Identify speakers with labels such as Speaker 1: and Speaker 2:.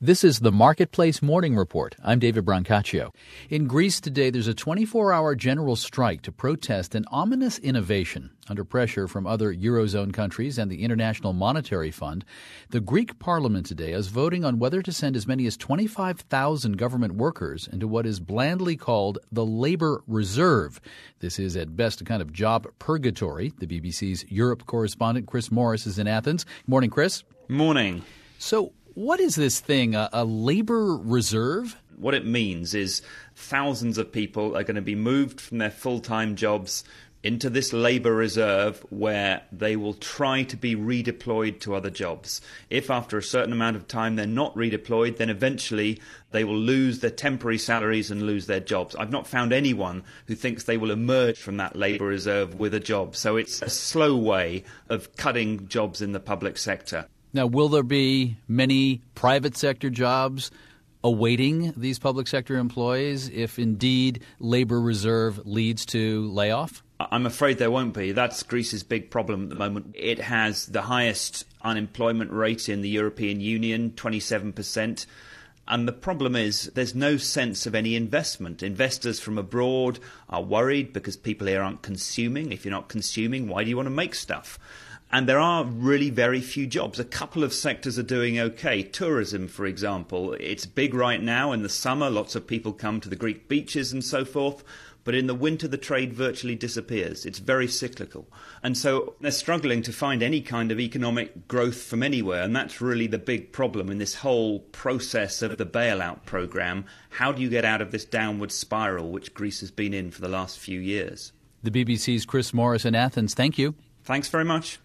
Speaker 1: This is the Marketplace Morning Report. I'm David Brancaccio. In Greece today, there's a 24-hour general strike to protest an ominous innovation. Under pressure from other Eurozone countries and the International Monetary Fund, the Greek parliament today is voting on whether to send as many as 25,000 government workers into what is blandly called the labor reserve. This is at best a kind of job purgatory. The BBC's Europe correspondent Chris Morris is in Athens. Morning, Chris.
Speaker 2: Morning.
Speaker 1: So, what is this thing, a labor reserve?
Speaker 2: What it means is thousands of people are going to be moved from their full-time jobs into this labour reserve where they will try to be redeployed to other jobs. If after a certain amount of time they're not redeployed, then eventually they will lose their temporary salaries and lose their jobs. I've not found anyone who thinks they will emerge from that labour reserve with a job. So it's a slow way of cutting jobs in the public sector.
Speaker 1: Now, will there be many private sector jobs awaiting these public sector employees if indeed labor reserve leads to layoff?
Speaker 2: I'm afraid there won't be. That's Greece's big problem at the moment. It has the highest unemployment rate in the European Union, 27%. And the problem is there's no sense of any investment. Investors from abroad are worried because people here aren't consuming. If you're not consuming, why do you want to make stuff? And there are really very few jobs. A couple of sectors are doing okay. Tourism, for example, it's big right now. In the summer, lots of people come to the Greek beaches and so forth. But in the winter, the trade virtually disappears. It's very cyclical. And so they're struggling to find any kind of economic growth from anywhere. And that's really the big problem in this whole process of the bailout programme. How do you get out of this downward spiral, which Greece has been in for the last few years?
Speaker 1: The BBC's Chris Morris in Athens. Thank you.
Speaker 2: Thanks very much.